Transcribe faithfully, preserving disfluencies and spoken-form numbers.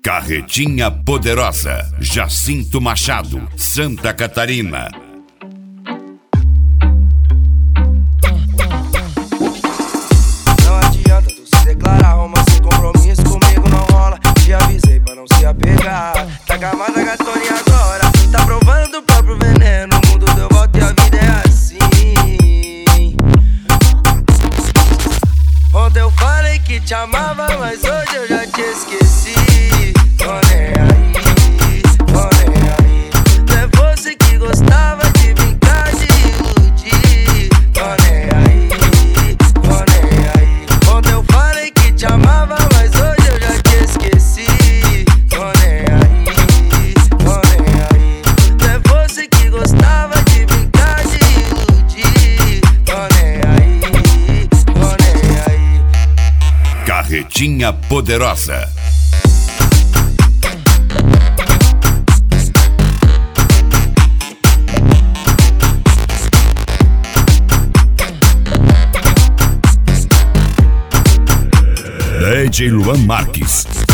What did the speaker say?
Carretinha Poderosa, Jacinto Machado, Santa Catarina. Não adianta tu se declarar, romance, compromisso comigo não rola. Te avisei pra não se apegar. Tá gamada gatona e agora tá provando do próprio veneno. O mundo deu volta e a vida é assim. Ontem eu falei que te amava, mas hoje eu já te esqueci. Tô nem aí, tô nem aí. Não é você que gostava de brincar, de iludir. Tô nem aí, tô nem aí. Ontem eu falei que te amava, mas hoje eu já te esqueci. Tô nem aí, tô nem aí. Não é você que gostava de brincar, de iludir. Tô nem aí, tô nem aí. Carretinha Poderosa. D J Luan Marques,